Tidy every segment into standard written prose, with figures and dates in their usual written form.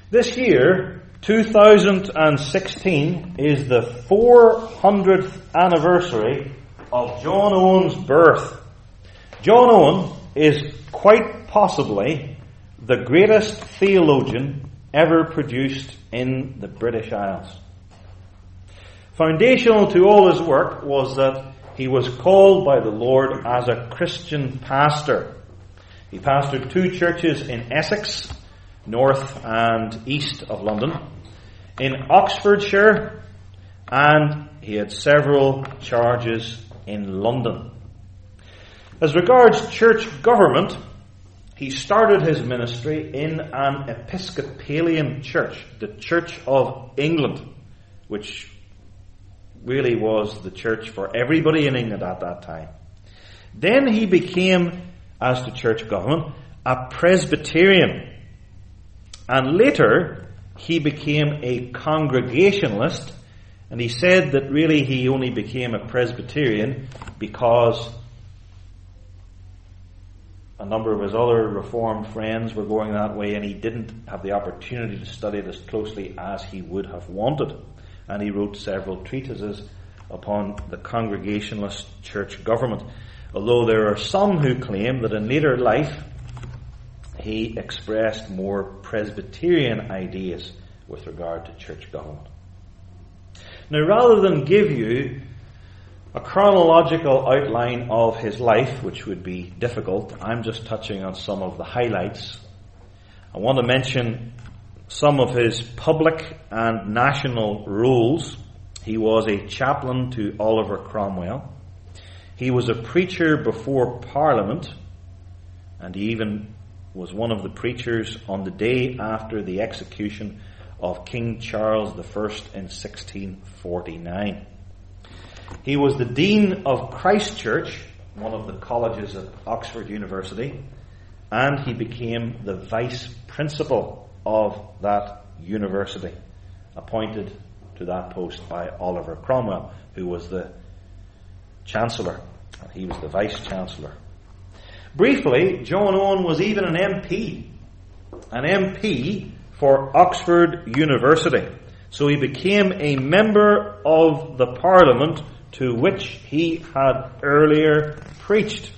This year, 2016, is the 400th anniversary of John Owen's birth. John Owen is quite possibly the greatest theologian ever produced in the British Isles. Foundational to all his work was that he was called by the Lord as a Christian pastor. He pastored 2 churches in Essex, north and east of London, in Oxfordshire, and he had several charges in London. As regards church government, he started his ministry in an Episcopalian church, the Church of England, which really was the church for everybody in England at that time. Then he became, as to church government, a Presbyterian. And later, he became a Congregationalist, and he said that really he only became a Presbyterian because a number of his other Reformed friends were going that way, and he didn't have the opportunity to study it as closely as he would have wanted. And he wrote several treatises upon the Congregationalist church government. Although there are some who claim that in later life he expressed more Presbyterian ideas with regard to church government. Now, rather than give you a chronological outline of his life, which would be difficult, I'm just touching on some of the highlights. I want to mention some of his public and national roles. He was a chaplain to Oliver Cromwell. He was a preacher before Parliament, and he even was one of the preachers on the day after the execution of King Charles I in 1649. He was the Dean of Christ Church, one of the colleges at Oxford University, and he became the Vice Principal of that university, appointed to that post by Oliver Cromwell, who was the Chancellor. He was the Vice Chancellor. Briefly, John Owen was even an MP for Oxford University. So he became a member of the Parliament to which he had earlier preached.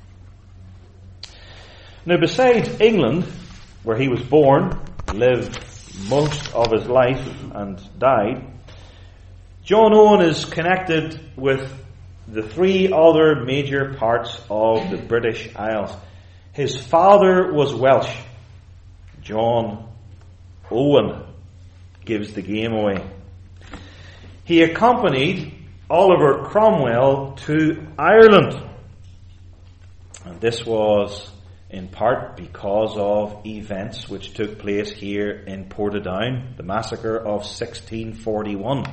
Now, besides England, where he was born, lived most of his life and died, John Owen is connected with the 3 other major parts of the British Isles. His father was Welsh. John Owen gives the game away. He accompanied Oliver Cromwell to Ireland. And this was in part because of events which took place here in Portadown, the massacre of 1641.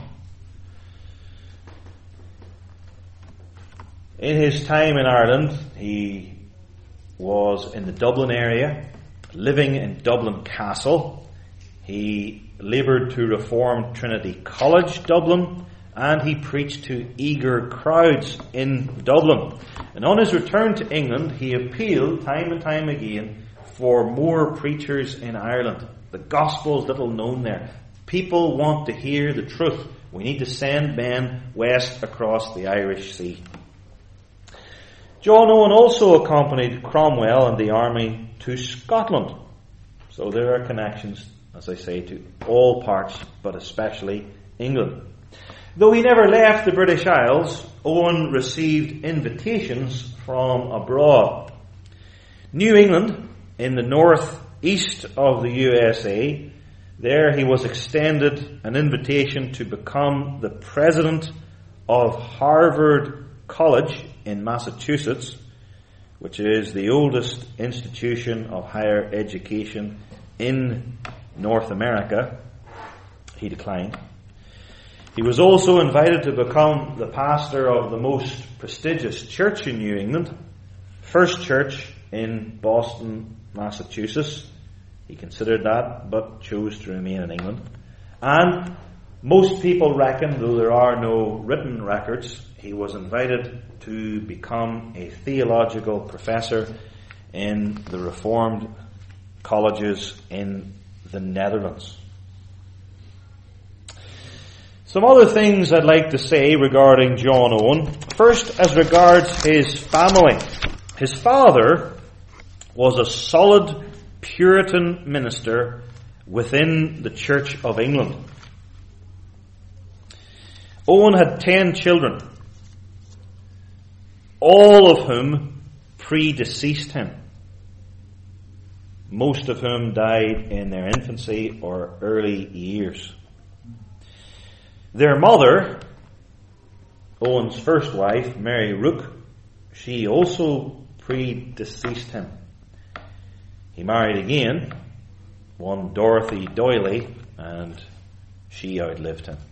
In his time in Ireland, he was in the Dublin area, living in Dublin Castle. He laboured to reform Trinity College, Dublin, and he preached to eager crowds in Dublin. And on his return to England, he appealed time and time again for more preachers in Ireland. The gospel's little known there. People want to hear the truth. We need to send men west across the Irish Sea. John Owen also accompanied Cromwell and the army to Scotland. So there are connections, as I say, to all parts, but especially England. Though he never left the British Isles, Owen received invitations from abroad. New England, in the northeast of the USA, there he was extended an invitation to become the president of Harvard College in Massachusetts, which is the oldest institution of higher education in North America. He declined. He was also invited to become the pastor of the most prestigious church in New England, First Church in Boston, Massachusetts. He considered that, but chose to remain in England. And most people reckon, though there are no written records, he was invited to become a theological professor in the Reformed colleges in the Netherlands. Some other things I'd like to say regarding John Owen. First, as regards his family. His father was a solid Puritan minister within the Church of England. Owen had 10 children, all of whom predeceased him, most of whom died in their infancy or early years. Their mother, Owen's first wife, Mary Rooke, she also predeceased him. He married again, one Dorothy Doyley, and she outlived him.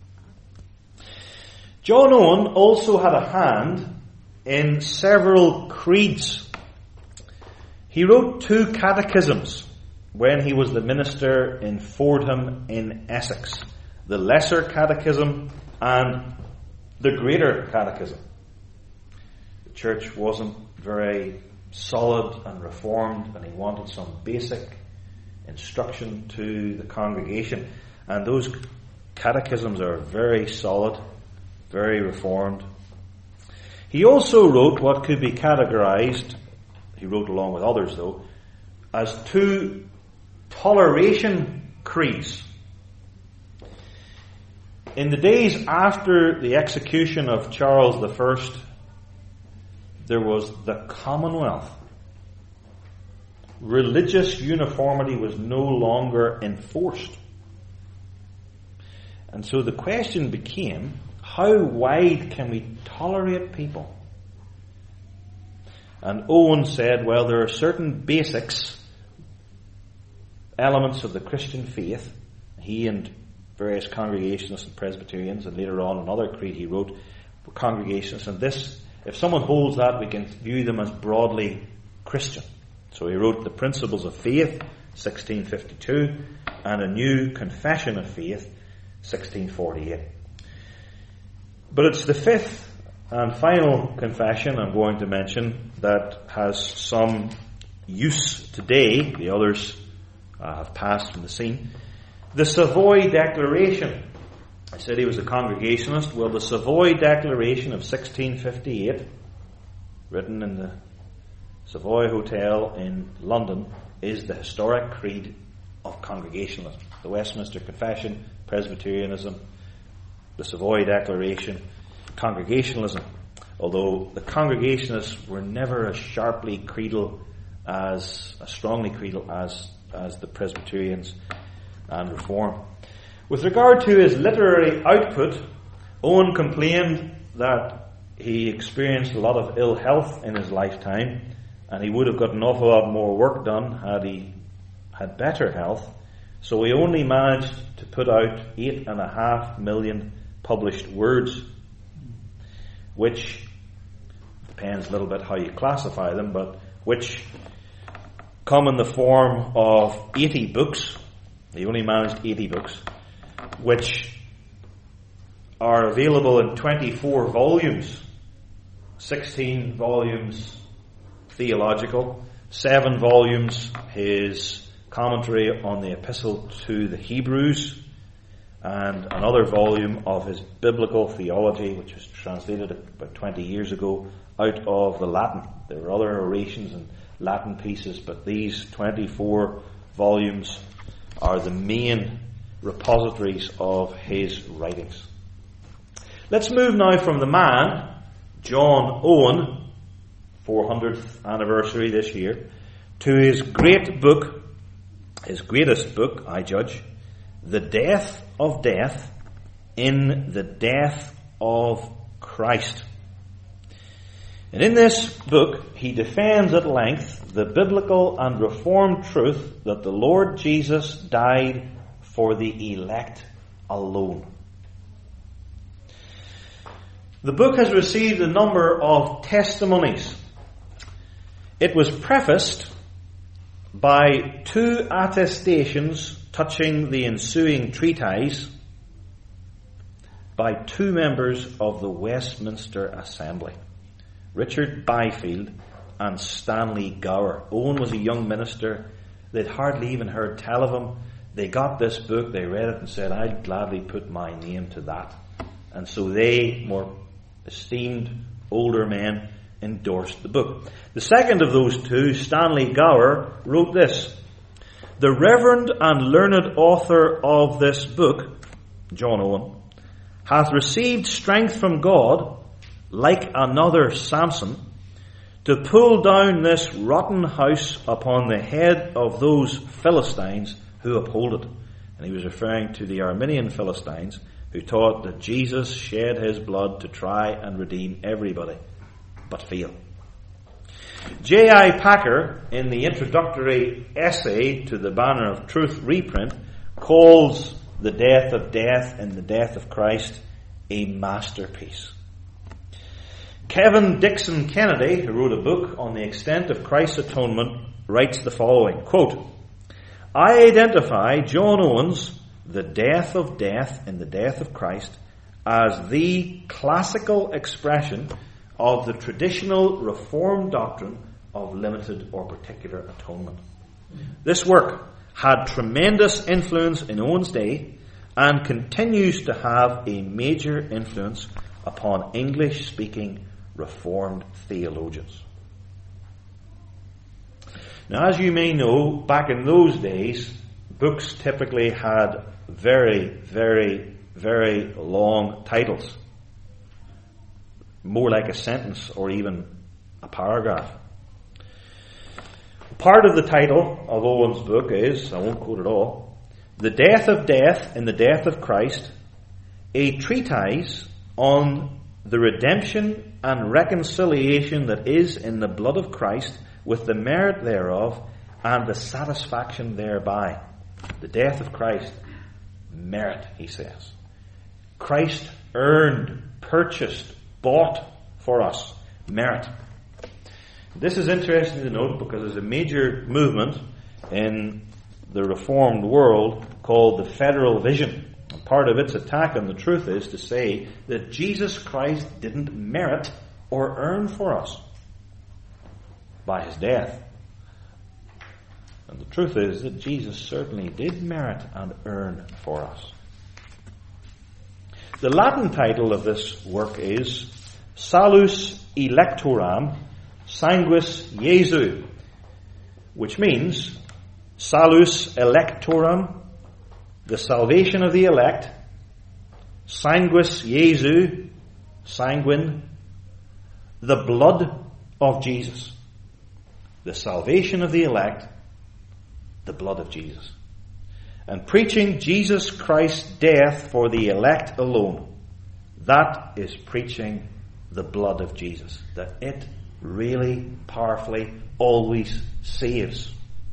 John Owen also had a hand in several creeds. He wrote 2 catechisms when he was the minister in Fordham in Essex. The Lesser Catechism and the Greater Catechism. The church wasn't very solid and reformed, and he wanted some basic instruction to the congregation. And those catechisms are very solid, very reformed. He also wrote what could be categorized, he wrote along with others though, as 2 toleration creeds. In the days after the execution of Charles I, there was the Commonwealth. Religious uniformity was no longer enforced. And so the question became, how wide can we tolerate people? And Owen said, well, there are certain basics, elements of the Christian faith. He and various Congregationalists and Presbyterians, and later on another creed he wrote, were Congregationalists. And this, if someone holds that, we can view them as broadly Christian. So he wrote The Principles of Faith, 1652, and A New Confession of Faith, 1648. But it's the 5th and final confession I'm going to mention that has some use today. The others have passed from the scene. The Savoy Declaration. I said he was a Congregationalist. Well, the Savoy Declaration of 1658, written in the Savoy Hotel in London, is the historic creed of Congregationalism. The Westminster Confession, Presbyterianism, the Savoy Declaration, Congregationalism. Although the Congregationalists were never as sharply creedal, as strongly creedal as the Presbyterians and Reform. With regard to his literary output, Owen complained that he experienced a lot of ill health in his lifetime, and he would have got an awful lot more work done had he had better health. So he only managed to put out 8.5 million published words, which depends a little bit how you classify them, but which come in the form of 80 books. He only managed 80 books, which are available in 24 volumes, 16 volumes theological, 7 volumes his commentary on the Epistle to the Hebrews, and another volume of his biblical theology, which was translated about 20 years ago out of the Latin. There were other orations and Latin pieces, but these 24 volumes are the main repositories of his writings. Let's move now from the man, John Owen, 400th anniversary this year, to his great book, his greatest book, I judge, The Death of Death in the Death of Christ. And in this book, he defends at length the biblical and reformed truth that the Lord Jesus died for the elect alone. The book has received a number of testimonies. It was prefaced by 2 attestations touching the ensuing treatise by 2 members of the Westminster Assembly, Richard Byfield and Stanley Gower. Owen was a young minister. They'd hardly even heard tell of him. they got this book, they read it and said, I'd gladly put my name to that. And so they, more esteemed older men, endorsed the book. The second of those two, Stanley Gower, wrote this: the reverend and learned author of this book, John Owen, hath received strength from God, like another Samson, to pull down this rotten house upon the head of those Philistines who uphold it. And he was referring to the Arminian Philistines, who taught that Jesus shed his blood to try and redeem everybody, but fail. J.I. Packer, in the introductory essay to the Banner of Truth reprint, calls The Death of Death and the Death of Christ a masterpiece. Kevin Dixon Kennedy, who wrote a book on the extent of Christ's atonement, writes the following, quote, I identify John Owen's The Death of Death and the Death of Christ as the classical expression of the traditional Reformed doctrine of limited or particular atonement. This work had tremendous influence in Owen's day and continues to have a major influence upon English-speaking Reformed theologians. Now, as you may know, back in those days, books typically had very, very, very long titles. More like a sentence or even a paragraph. Part of the title of Owen's book is, I won't quote it all, The Death of Death and the Death of Christ, a treatise on the redemption and reconciliation that is in the blood of Christ, with the merit thereof and the satisfaction thereby. The death of Christ, merit, he says. Christ earned, purchased, bought for us, merit. This is interesting to note because there's a major movement in the Reformed world called the Federal Vision. And part of its attack on the truth is to say that Jesus Christ didn't merit or earn for us by his death. And the truth is that Jesus certainly did merit and earn for us. The Latin title of this work is Salus Electoram Sanguis Jesu, which means Salus Electoram, the salvation of the elect, Sanguis Jesu, sanguine, the blood of Jesus. The salvation of the elect, the blood of Jesus. And preaching Jesus Christ's death for the elect alone, that is preaching the blood of Jesus. That it really, powerfully, always saves.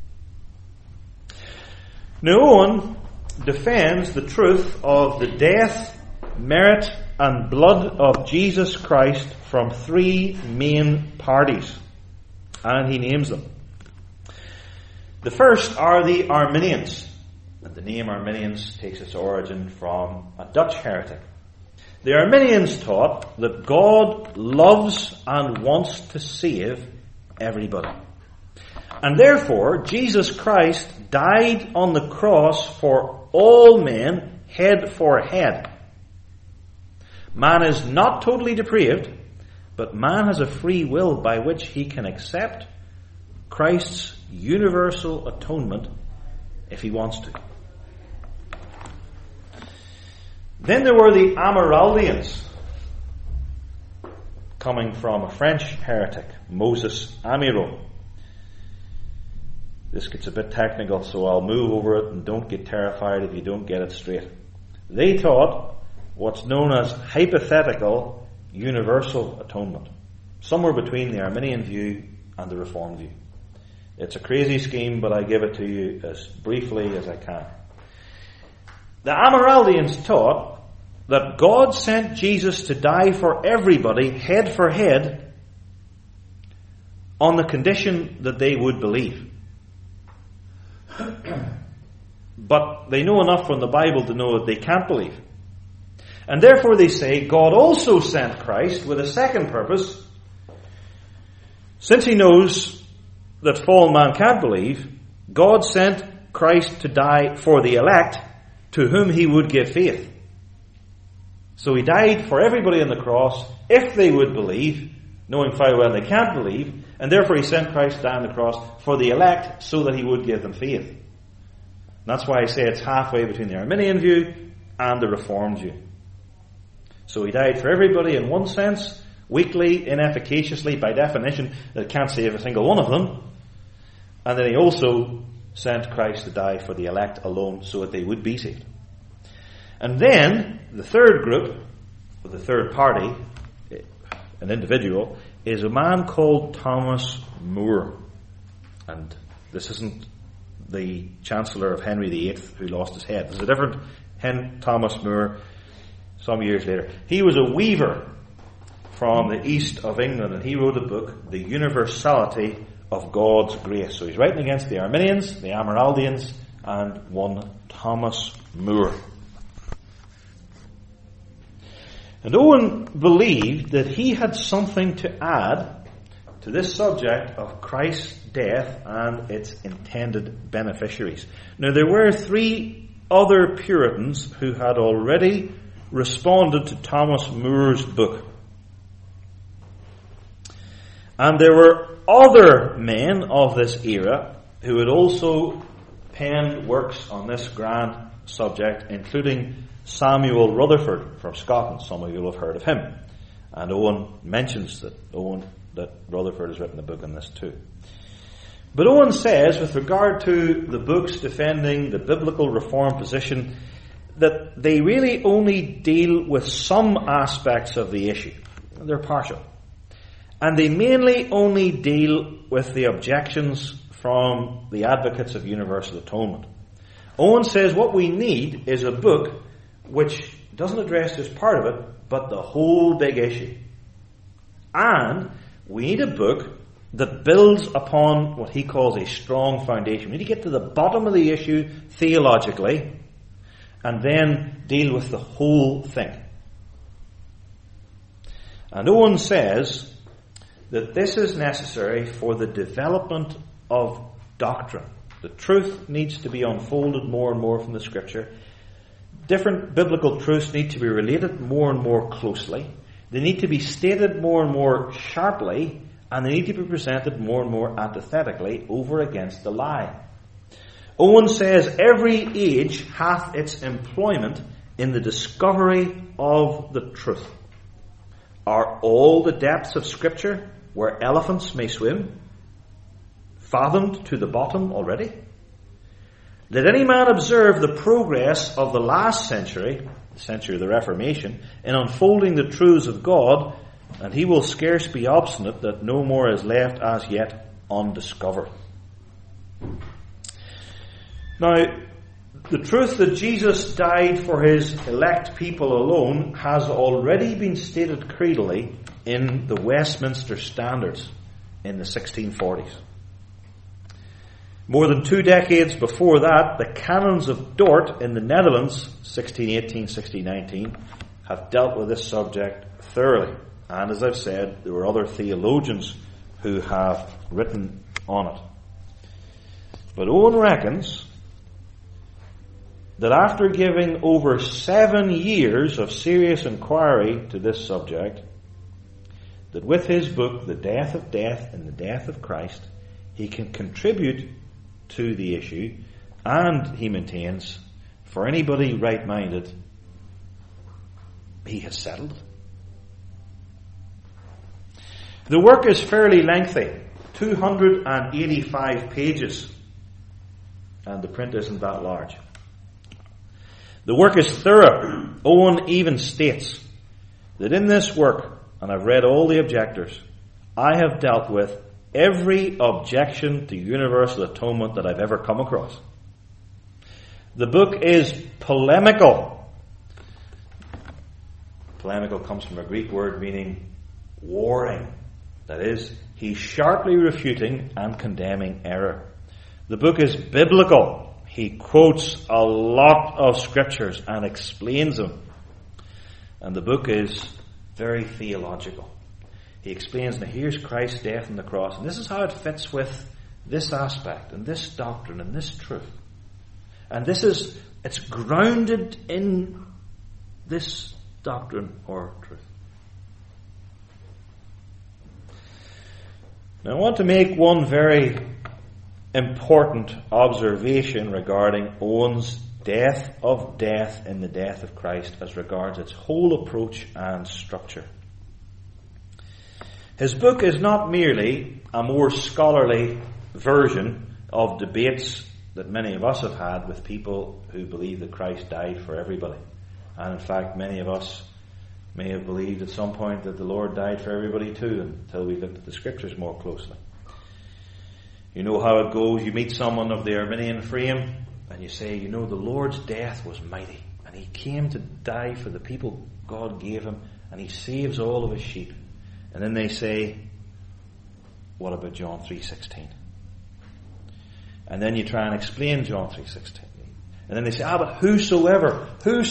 Now, Owen defends the truth of the death, merit, and blood of Jesus Christ from three main parties. And he names them. The first are the Arminians. And the name Arminians takes its origin from a Dutch heretic. The Arminians taught that God loves and wants to save everybody. And therefore, Jesus Christ died on the cross for all men, head for head. Man is not totally depraved, but man has a free will by which he can accept Christ's universal atonement if he wants to. Then there were the Amyraldians, coming from a French heretic, Moses Amyrault. This gets a bit technical, so I'll move over it and don't get terrified if you don't get it straight. They taught what's known as hypothetical universal atonement, somewhere between the Arminian view and the Reformed view. It's a crazy scheme, but I give it to you as briefly as I can. The Amyraldians taught that God sent Jesus to die for everybody, head for head, on the condition that they would believe. But they know enough from the Bible to know that they can't believe. And therefore they say God also sent Christ with a second purpose. Since he knows that fallen man can't believe, God sent Christ to die for the elect, to whom he would give faith. So he died for everybody on the cross, if they would believe, knowing full well they can't believe, and therefore he sent Christ down the cross for the elect, so that he would give them faith. And that's why I say it's halfway between the Arminian view and the Reformed view. So he died for everybody in one sense, weakly, inefficaciously, by definition, that can't save a single one of them. And then he also sent Christ to die for the elect alone, so that they would be saved. And then, the third group, or the third party, an individual, is a man called Thomas More. And this isn't the Chancellor of Henry VIII who lost his head. There's a different Thomas More some years later. He was a weaver from the east of England, and he wrote a book, The Universality of God's Grace. So he's writing against the Arminians, the Amyraldians, and one Thomas More. And Owen believed that he had something to add to this subject of Christ's death and its intended beneficiaries. Now, there were three other Puritans who had already responded to Thomas More's book. And there were other men of this era who had also penned works on this grand subject, including Samuel Rutherford from Scotland. Some of you will have heard of him. And Owen mentions that Rutherford has written a book on this too. But Owen says, with regard to the books defending the biblical reform position, that they really only deal with some aspects of the issue. They're partial. And they mainly only deal with the objections from the advocates of universal atonement. Owen says what we need is a book which doesn't address just part of it, but the whole big issue. And we need a book that builds upon what he calls a strong foundation. We need to get to the bottom of the issue theologically, and then deal with the whole thing. And Owen says that this is necessary for the development of doctrine. The truth needs to be unfolded more and more from the Scripture. Different biblical truths need to be related more and more closely. They need to be stated more and more sharply, and they need to be presented more and more antithetically over against the lie. Owen says every age hath its employment in the discovery of the truth. Are all the depths of Scripture, where elephants may swim, fathomed to the bottom already? Let any man observe the progress of the last century, the century of the Reformation, in unfolding the truths of God, and he will scarce be obstinate that no more is left as yet undiscovered. Now, the truth that Jesus died for his elect people alone has already been stated creedally in the Westminster Standards in the 1640s. More than 2 decades before that, the Canons of Dort in the Netherlands, 1618-1619, have dealt with this subject thoroughly. And as I've said, there were other theologians who have written on it. But Owen reckons that after giving over 7 years of serious inquiry to this subject, that with his book, The Death of Death and the Death of Christ, he can contribute to the issue, and he maintains, for anybody right-minded, he has settled. The work is fairly lengthy, 285 pages, and the print isn't that large. The work is thorough. Owen even states that in this work, and I've read all the objectors, I have dealt with every objection to universal atonement that I've ever come across. The book is polemical. Polemical comes from a Greek word meaning warring. That is, he's sharply refuting and condemning error. The book is biblical. He quotes a lot of scriptures and explains them. And the book is very theological. He explains, now here's Christ's death on the cross, and this is how it fits with this aspect, and this doctrine, and this truth. And it's grounded in this doctrine or truth. Now I want to make one very important observation regarding Owen's death of death in the death of Christ as regards its whole approach and structure. His book is not merely a more scholarly version of debates that many of us have had with people who believe that Christ died for everybody. And in fact, many of us may have believed at some point that the Lord died for everybody too, until we looked at the Scriptures more closely. You know how it goes. You meet someone of the Arminian frame and you say, the Lord's death was mighty, and He came to die for the people God gave Him, and He saves all of His sheep. And then they say, what about John 3:16? And then you try and explain John 3:16. And then they say, but whosoever.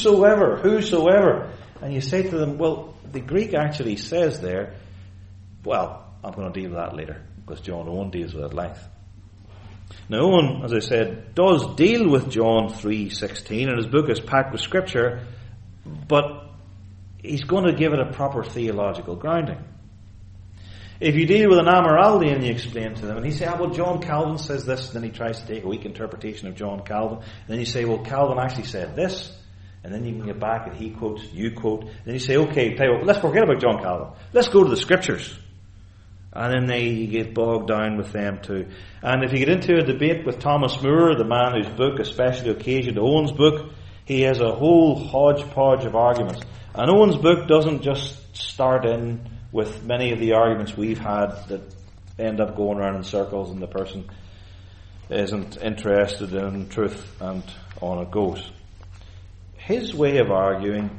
And you say to them, well, the Greek actually says there, well, I'm going to deal with that later, because John Owen deals with it at length. Now Owen, as I said, does deal with John 3:16, and his book is packed with Scripture, but he's going to give it a proper theological grounding. If you deal with an Amyraldi and you explain to them, and he says, well, John Calvin says this, and then he tries to take a weak interpretation of John Calvin, and then you say, well, Calvin actually said this, and then you can get back and he quotes, you quote, and then you say, okay, tell you what, let's forget about John Calvin. Let's go to the Scriptures. And then you get bogged down with them too. And if you get into a debate with Thomas Moore, the man whose book especially occasioned Owen's book, he has a whole hodgepodge of arguments. And Owen's book doesn't just start in with many of the arguments we've had that end up going around in circles and the person isn't interested in truth, and on it goes. His way of arguing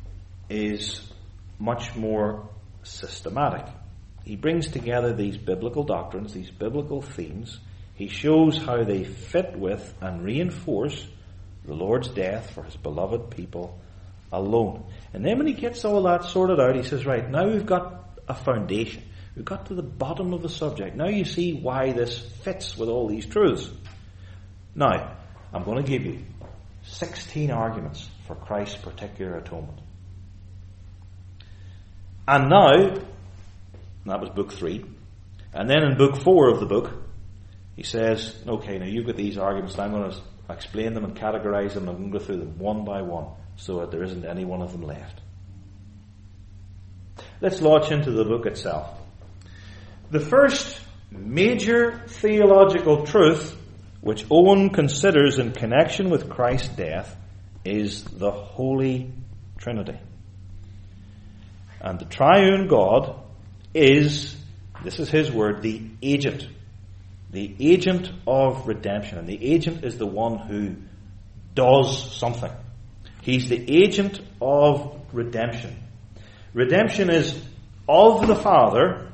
is much more systematic. He brings together these biblical doctrines, these biblical themes. He shows how they fit with and reinforce the Lord's death for His beloved people alone. And then when he gets all that sorted out, he says, right, now we've got a foundation. We've got to the bottom of the subject. Now you see why this fits with all these truths. Now, I'm going to give you 16 arguments for Christ's particular atonement. And now, that was book 3. And then in book 4 of the book, he says, okay, now you've got these arguments, and I'm going to explain them and categorize them, and I'm going to go through them one by one, so that there isn't any one of them left. Let's launch into the book itself. The first major theological truth which Owen considers in connection with Christ's death is the Holy Trinity. And the triune God is, this is his word, the agent of redemption. And the agent is the one who does something. He's the agent of redemption. Redemption is of the Father,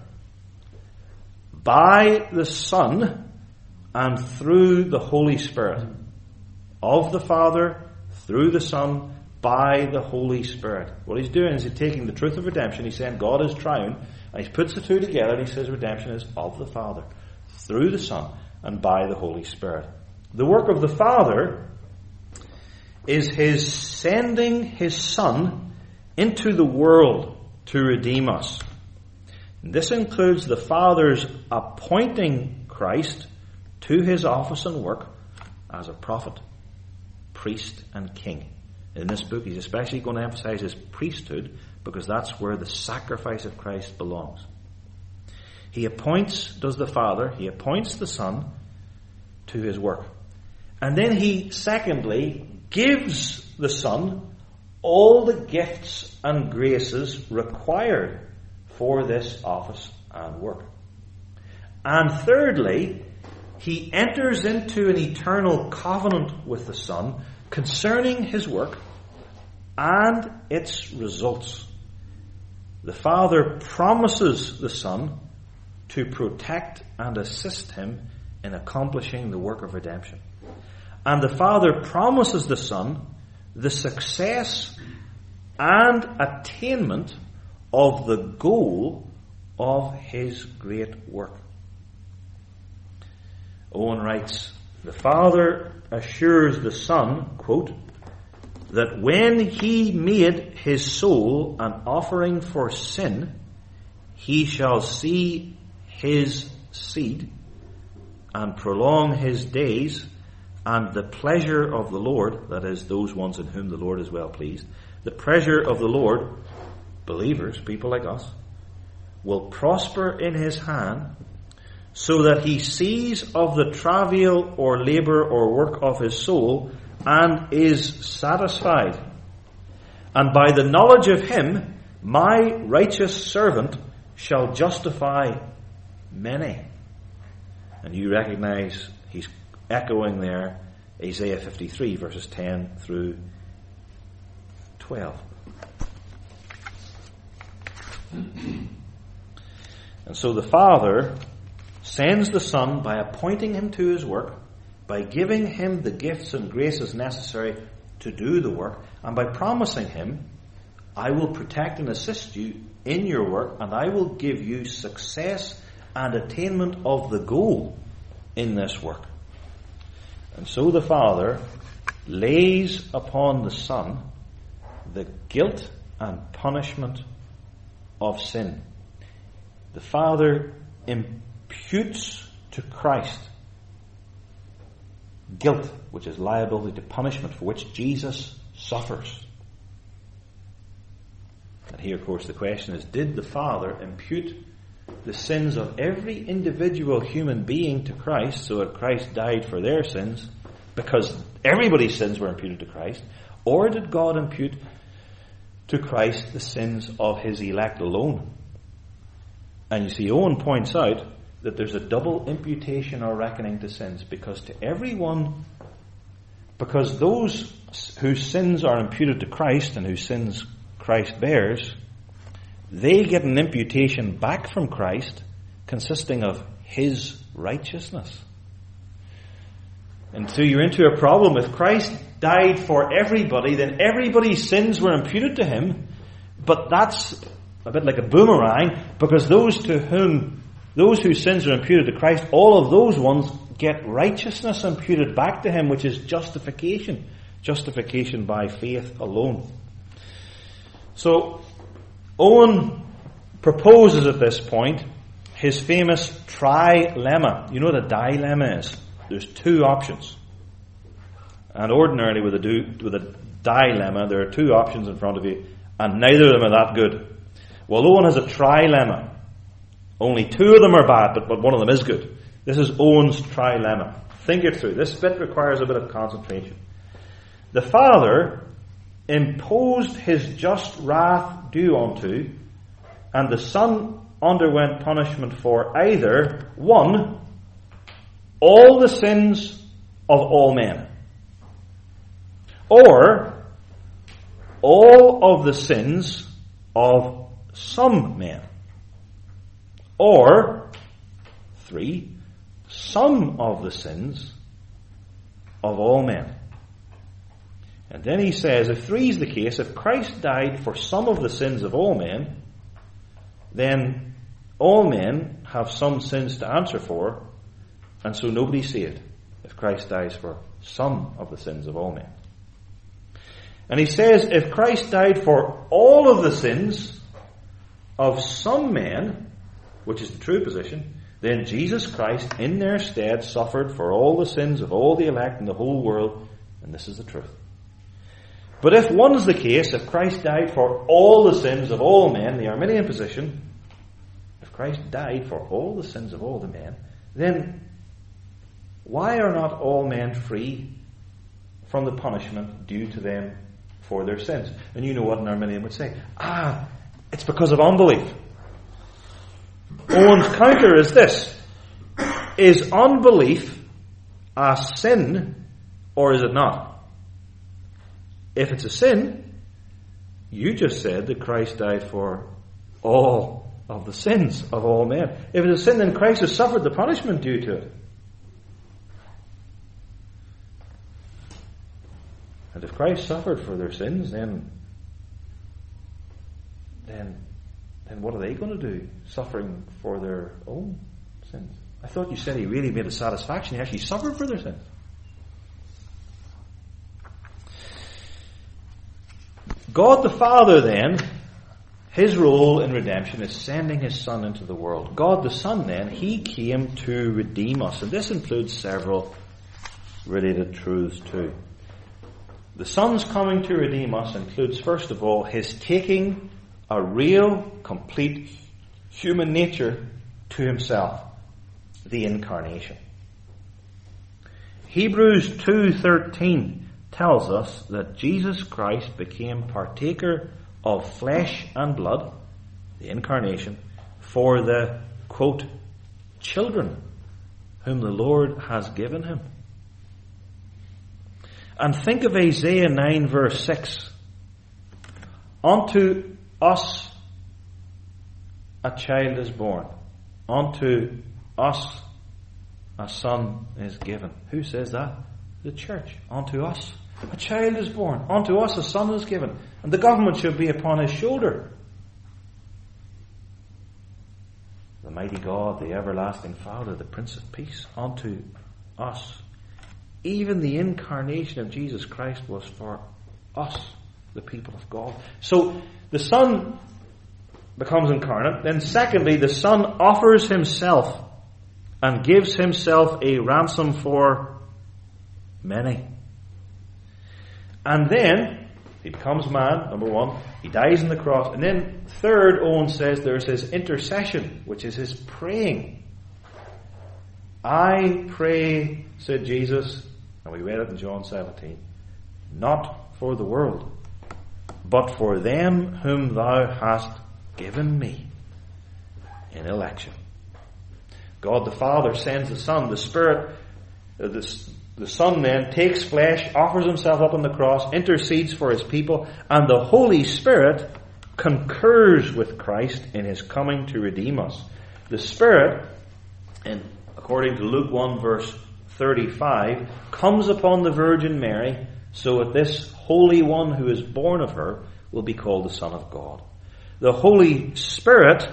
by the Son, and through the Holy Spirit. Of the Father, through the Son, by the Holy Spirit. What he's doing is he's taking the truth of redemption, he's saying God is triune, and he puts the two together and he says redemption is of the Father, through the Son, and by the Holy Spirit. The work of the Father is his sending his Son into the world to redeem us. And this includes the Father's appointing Christ to his office and work as a prophet, priest, and king. In this book, he's especially going to emphasize his priesthood because that's where the sacrifice of Christ belongs. He appoints the Son to his work. And then he, secondly, gives the Son all the gifts and graces required for this office and work. And thirdly, he enters into an eternal covenant with the Son concerning his work and its results. The Father promises the Son to protect and assist him in accomplishing the work of redemption. And the Father promises the Son the success and attainment of the goal of his great work. Owen writes, The Father assures the Son, quote, that when he made his soul an offering for sin, he shall see his seed and prolong his days, and the pleasure of the Lord, that is, those ones in whom the Lord is well pleased, the pleasure of the Lord, believers, people like us, will prosper in his hand, so that he sees of the travail or labour or work of his soul, and is satisfied. And by the knowledge of him, my righteous servant shall justify many. And you recognize he's echoing there Isaiah 53 verses 10 through 12. And so the Father sends the Son by appointing him to his work, by giving him the gifts and graces necessary to do the work, and by promising him, I will protect and assist you in your work, and I will give you success and attainment of the goal in this work. And so the Father lays upon the Son the guilt and punishment of sin. The Father imputes to Christ guilt, which is liability to punishment, for which Jesus suffers. And here, of course, the question is, did the Father impute the sins of every individual human being to Christ, so that Christ died for their sins, because everybody's sins were imputed to Christ? Or did God impute to Christ the sins of his elect alone? And you see, Owen points out that there's a double imputation or reckoning to sins, because those whose sins are imputed to Christ and whose sins Christ bears, they get an imputation back from Christ consisting of his righteousness. And so you're into a problem. If Christ died for everybody, then everybody's sins were imputed to him, but that's a bit like a boomerang, because those whose sins are imputed to Christ, all of those ones get righteousness imputed back to him, which is justification. Justification by faith alone. So, Owen proposes at this point his famous trilemma. You know what a dilemma is? There's two options. And ordinarily with a dilemma, there are two options in front of you, and neither of them are that good. Well, Owen has a trilemma. Only two of them are bad, but one of them is good. This is Owen's trilemma. Think it through. This bit requires a bit of concentration. The Father imposed his just wrath due unto, and the Son underwent punishment for either, one, all the sins of all men, or all of the sins of some men, or, three, some of the sins of all men. And then he says, if three is the case, if Christ died for some of the sins of all men, then all men have some sins to answer for, and so nobody's saved if Christ dies for some of the sins of all men. And he says, if Christ died for all of the sins of some men, which is the true position, then Jesus Christ in their stead suffered for all the sins of all the elect in the whole world, and this is the truth. But if one is the case, if Christ died for all the sins of all men, the Arminian position, if Christ died for all the sins of all the men, then why are not all men free from the punishment due to them for their sins? And you know what an Arminian would say. It's because of unbelief. Owen's counter is this. Is unbelief a sin, or is it not? If it's a sin, you just said that Christ died for all of the sins of all men. If it's a sin, then Christ has suffered the punishment due to it. And if Christ suffered for their sins, then what are they going to do, suffering for their own sins? I thought you said he really made a satisfaction. He actually suffered for their sins. God the Father then, his role in redemption is sending his Son into the world. God the Son then, he came to redeem us. And this includes several related truths too. The Son's coming to redeem us includes, first of all, his taking a real, complete human nature to himself. The incarnation. Hebrews 2:13 tells us that Jesus Christ became partaker of flesh and blood, the incarnation, for the, quote, children whom the Lord has given him. And think of Isaiah 9 verse 6. Unto us a child is born. Unto us a son is given. Who says that? The church. Unto us a child is born. Unto us a son is given. And the government shall be upon his shoulder. The mighty God, the everlasting Father, the Prince of Peace. Unto us. Even the incarnation of Jesus Christ was for us, the people of God. So the Son becomes incarnate. Then secondly, the Son offers himself and gives himself a ransom for many. And then he becomes man, number one. He dies on the cross. And then third, Owen says there's his intercession, which is his praying. I pray, said Jesus, and we read it in John 17, not for the world, but for them whom thou hast given me in election. God the Father sends the Son. The Spirit, the Son then takes flesh, offers himself up on the cross, intercedes for his people, and the Holy Spirit concurs with Christ in his coming to redeem us. The Spirit, according to Luke 1 verse 35, comes upon the Virgin Mary, so that this Holy One who is born of her will be called the Son of God. The Holy Spirit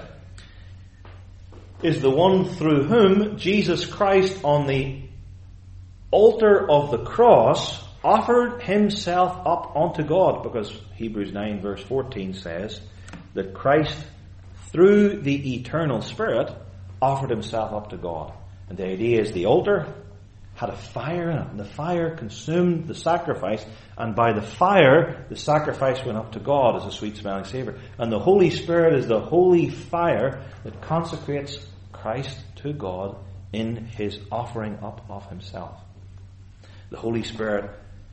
is the one through whom Jesus Christ on the altar of the cross offered himself up unto God, because Hebrews 9 verse 14 says that Christ, through the eternal Spirit, offered himself up to God. And the idea is the altar had a fire in it, and the fire consumed the sacrifice, and by the fire the sacrifice went up to God as a sweet smelling savour. And the Holy Spirit is the holy fire that consecrates Christ to God in his offering up of himself. The Holy Spirit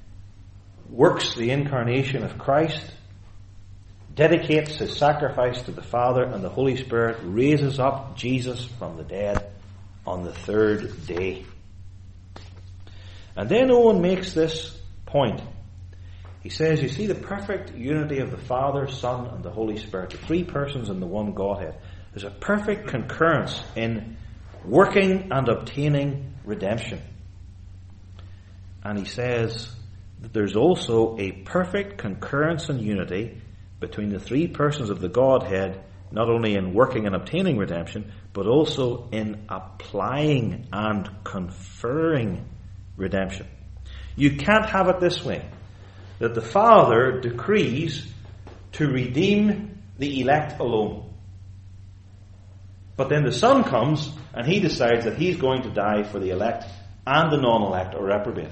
works the incarnation of Christ, dedicates his sacrifice to the Father, and the Holy Spirit raises up Jesus from the dead on the third day. And then Owen makes this point. He says, you see the perfect unity of the Father, Son, and the Holy Spirit, the three persons in the one Godhead. There's a perfect concurrence in working and obtaining redemption. And he says that there's also a perfect concurrence and unity between the three persons of the Godhead, not only in working and obtaining redemption, but also in applying and conferring redemption. You can't have it this way, that the Father decrees to redeem the elect alone. But then the Son comes and he decides that he's going to die for the elect and the non-elect or reprobate.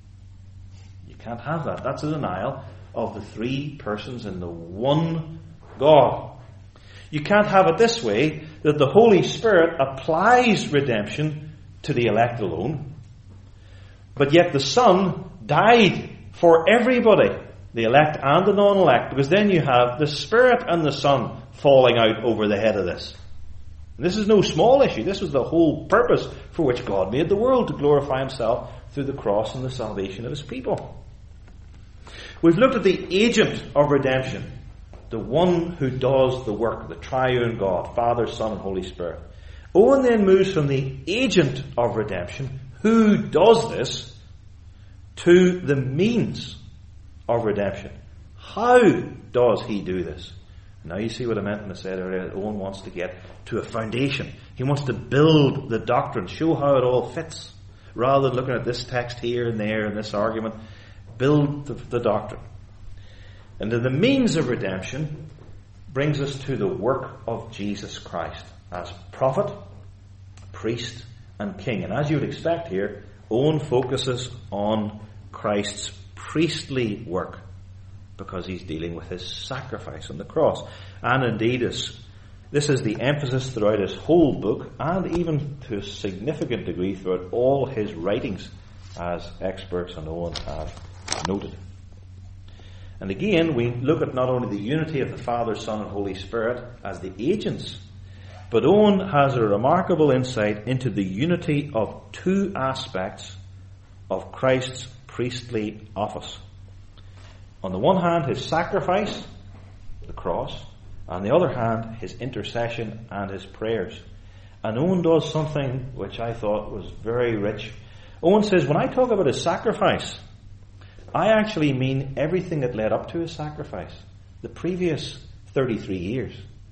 You can't have that. That's a denial of the three persons in the one God. You can't have it this way, that the Holy Spirit applies redemption to the elect alone, but yet the Son died for everybody, the elect and the non-elect, because then you have the Spirit and the Son falling out over the head of this. And this is no small issue. This was the whole purpose for which God made the world, to glorify himself through the cross and the salvation of his people. We've looked at the agent of redemption, the one who does the work, the triune God, Father, Son, and Holy Spirit. Owen then moves from the agent of redemption, who does this, to the means of redemption. How does he do this? Now you see what I meant when I said earlier that Owen wants to get to a foundation. He wants to build the doctrine, show how it all fits, rather than looking at this text here and there and this argument. Build the doctrine. And the means of redemption brings us to the work of Jesus Christ as prophet, priest, and king. And as you would expect here, Owen focuses on Christ's priestly work because he's dealing with his sacrifice on the cross. And indeed, this is the emphasis throughout his whole book, and even to a significant degree throughout all his writings, as experts on Owen have noted. And again, we look at not only the unity of the Father, Son, and Holy Spirit as the agents, but Owen has a remarkable insight into the unity of two aspects of Christ's priestly office. On the one hand, his sacrifice, the cross. On the other hand, his intercession and his prayers. And Owen does something which I thought was very rich. Owen says, when I talk about his sacrifice, I actually mean everything that led up to his sacrifice. The previous 33 years.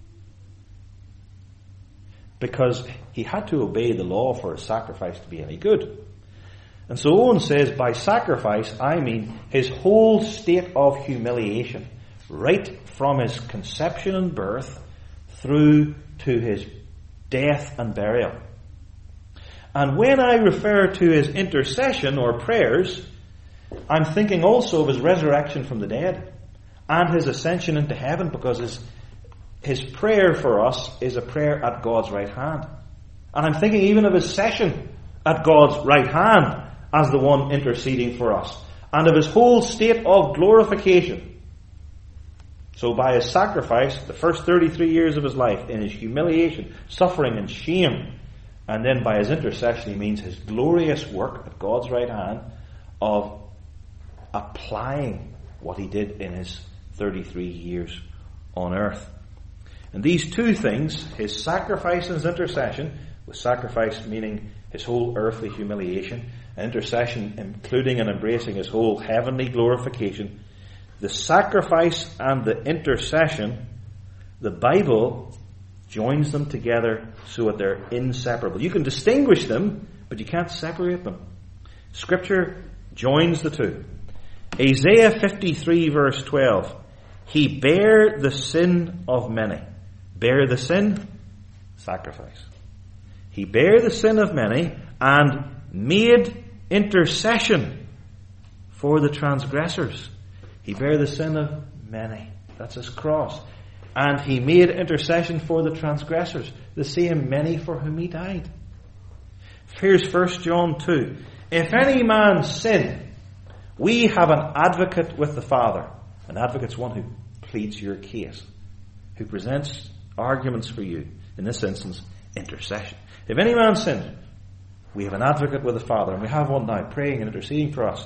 Because he had to obey the law for his sacrifice to be any good. And so Owen says, by sacrifice, I mean his whole state of humiliation. Right from his conception and birth through to his death and burial. And when I refer to his intercession or prayers, I'm thinking also of his resurrection from the dead and his ascension into heaven, because his prayer for us is a prayer at God's right hand. And I'm thinking even of his session at God's right hand as the one interceding for us, and of his whole state of glorification. So by his sacrifice, the first 33 years of his life, in his humiliation, suffering and shame, and then by his intercession, he means his glorious work at God's right hand of applying what he did in his 33 years on earth. And these two things, his sacrifice and his intercession, with sacrifice meaning his whole earthly humiliation, and intercession including and embracing his whole heavenly glorification, the sacrifice and the intercession, the Bible joins them together so that they're inseparable. You can distinguish them, but you can't separate them. Scripture joins the two. Isaiah 53 verse 12. He bare the sin of many. Bear the sin? Sacrifice. He bare the sin of many and made intercession for the transgressors. He bare the sin of many. That's his cross. And he made intercession for the transgressors, the same many for whom he died. Here's 1 John 2. If any man sin, we have an advocate with the Father. An advocate's one who pleads your case, who presents arguments for you. In this instance, intercession. If any man sin, we have an advocate with the Father, and we have one now praying and interceding for us.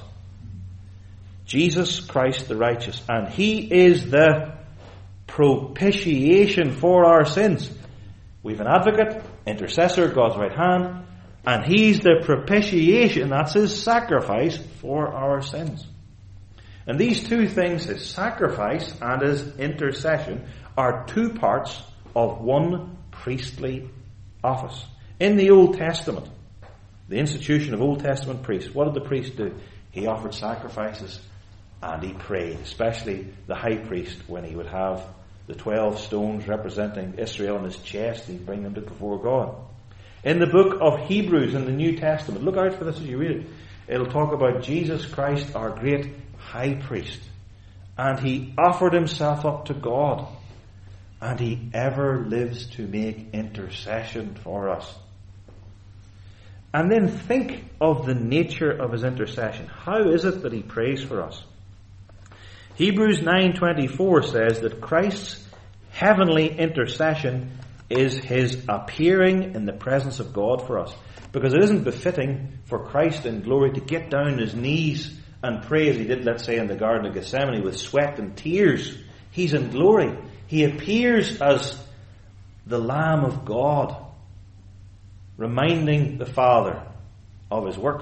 Jesus Christ the righteous. And he is the propitiation for our sins. We have an advocate, intercessor, God's right hand, and he's the propitiation, that's his sacrifice for our sins. And these two things, his sacrifice and his intercession, are two parts of one priestly office. In the Old Testament, the institution of Old Testament priests, what did the priest do? He offered sacrifices and he prayed, especially the high priest, when he would have the 12 stones representing Israel on his chest, he'd bring them before God. In the book of Hebrews in the New Testament, look out for this as you read it, it'll talk about Jesus Christ, our great high priest. And he offered himself up to God. And he ever lives to make intercession for us. And then think of the nature of his intercession. How is it that he prays for us? Hebrews 9:24 says that Christ's heavenly intercession is his appearing in the presence of God for us. Because it isn't befitting for Christ in glory to get down on his knees and pray as he did, let's say, in the Garden of Gethsemane with sweat and tears. He's in glory. He appears as the Lamb of God, reminding the Father of his work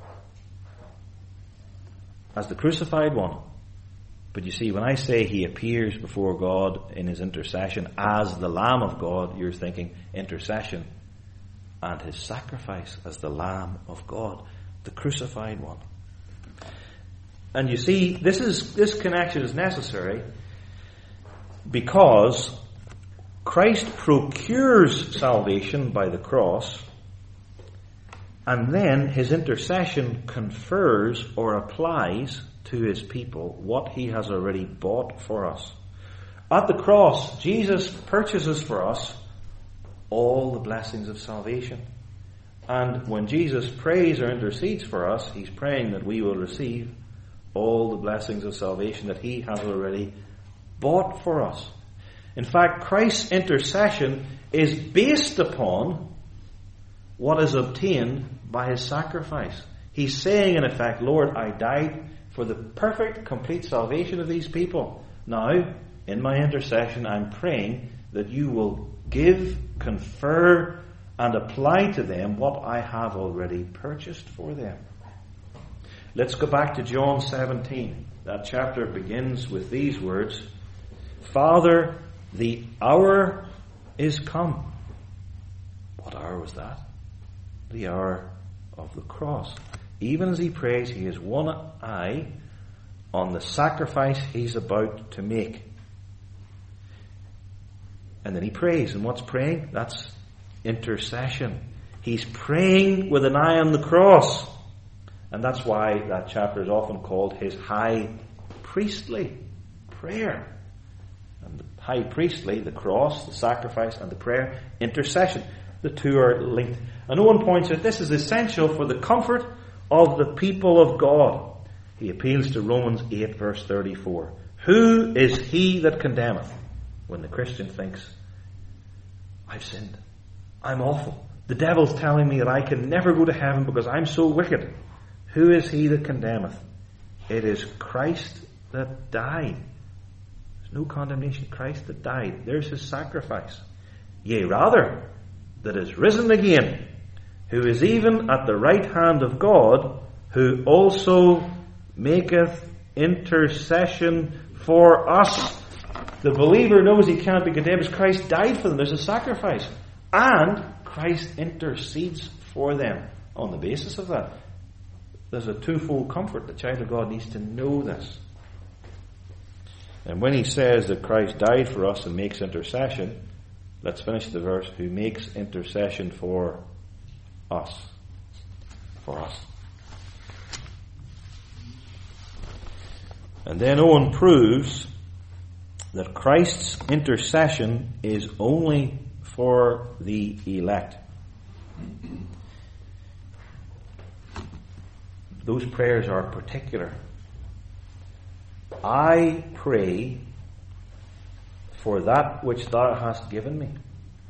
as the crucified one. But you see, when I say he appears before God in his intercession as the Lamb of God, you're thinking intercession and his sacrifice as the Lamb of God, the crucified one. And you see, this connection is necessary because Christ procures salvation by the cross, and then his intercession confers or applies to his people what he has already bought for us. At the cross, Jesus purchases for us all the blessings of salvation. And when Jesus prays or intercedes for us, he's praying that we will receive all the blessings of salvation that he has already bought for us. In fact, Christ's intercession is based upon what is obtained by his sacrifice. He's saying, in effect, Lord, I died for the perfect, complete salvation of these people. Now, in my intercession, I'm praying that you will give, confer, and apply to them what I have already purchased for them. Let's go back to John 17. That chapter begins with these words, Father, the hour is come. What hour was that? The hour of the cross. Even as he prays, he has one eye on the sacrifice he's about to make. And then he prays. And what's praying? That's intercession. He's praying with an eye on the cross. And that's why that chapter is often called his high priestly prayer. And the high priestly, the cross, the sacrifice, and the prayer, intercession. The two are linked. And Owen points out this is essential for the comfort of the people of God. He appeals to Romans 8 verse 34. Who is he that condemneth? When the Christian thinks, I've sinned. I'm awful. The devil's telling me that I can never go to heaven because I'm so wicked. Who is he that condemneth? It is Christ that died. There's no condemnation. Christ that died. There's his sacrifice. Yea, rather, that is risen again, who is even at the right hand of God, who also maketh intercession for us. The believer knows he can't be condemned because Christ died for them. There's a sacrifice. And Christ intercedes for them. On the basis of that, there's a twofold comfort. The child of God needs to know this. And when he says that Christ died for us and makes intercession, let's finish the verse, who makes intercession for us. For us. And then Owen proves that Christ's intercession is only for the elect. Those prayers are particular. I pray for that which thou hast given me.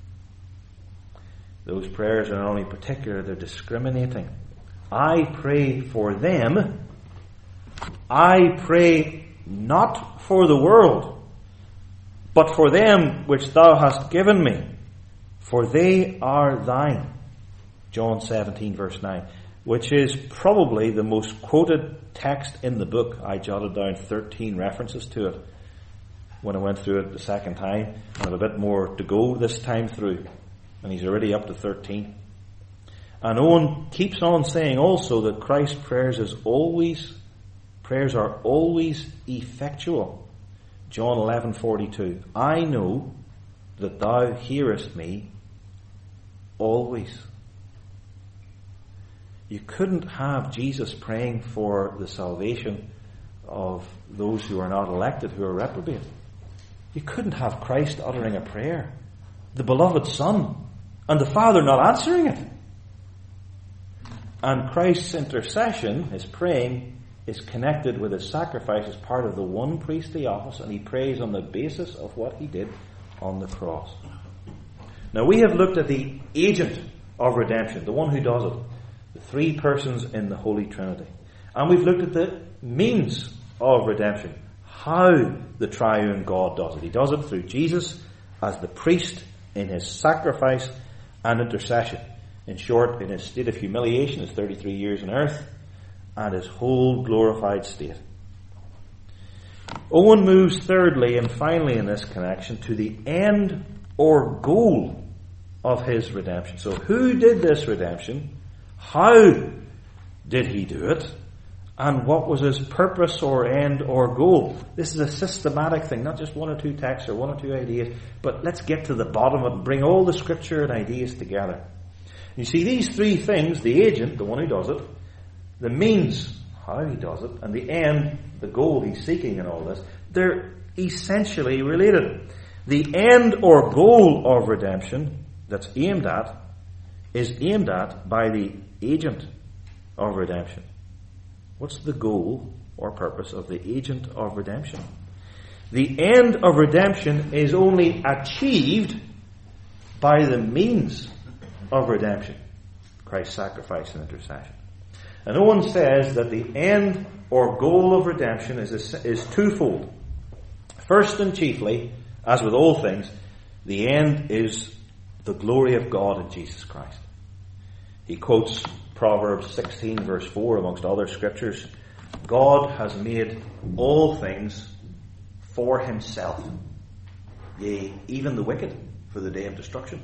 Those prayers are not only particular, they're discriminating. I pray for them. I pray not for the world, but for them which thou hast given me, for they are thine. John 17 verse 9, which is probably the most quoted text in the book. I jotted down 13 references to it when I went through it the second time. I have a bit more to go this time through, and he's already up to 13. And Owen keeps on saying also that Christ's prayers are always effectual. John 11:42. I know that thou hearest me always. You couldn't have Jesus praying for the salvation of those who are not elected, who are reprobate. You couldn't have Christ uttering a prayer, the beloved Son, and the Father not answering it. And Christ's intercession, his praying, is connected with his sacrifice as part of the one priestly office, and he prays on the basis of what he did on the cross. Now we have looked at the agent of redemption, the one who does it, the three persons in the Holy Trinity. And we've looked at the means of redemption, how the triune God does it. He does it through Jesus as the priest in his sacrifice and intercession. In short, in his state of humiliation, his 33 years on earth, and his whole glorified state. Owen moves thirdly and finally in this connection to the end or goal of his redemption. So who did this redemption? How did he do it? and what was his purpose or end or goal. This is a systematic thing, not just one or two texts or one or two ideas, but let's get to the bottom of it and bring all the scripture and ideas together. You see, these three things, the agent, the one who does it, the means, how he does it, and the end, the goal he's seeking in all this, they're essentially related. The end or goal of redemption that's aimed at is aimed at by the agent of redemption. What's the goal or purpose of the agent of redemption? The end of redemption is only achieved by the means of redemption, Christ's sacrifice and intercession. And Owen says that the end or goal of redemption is twofold. First and chiefly, as with all things, the end is the glory of God in Jesus Christ. He quotes Proverbs 16 verse 4 amongst other scriptures. God has made all things for himself, yea, even the wicked for the day of destruction.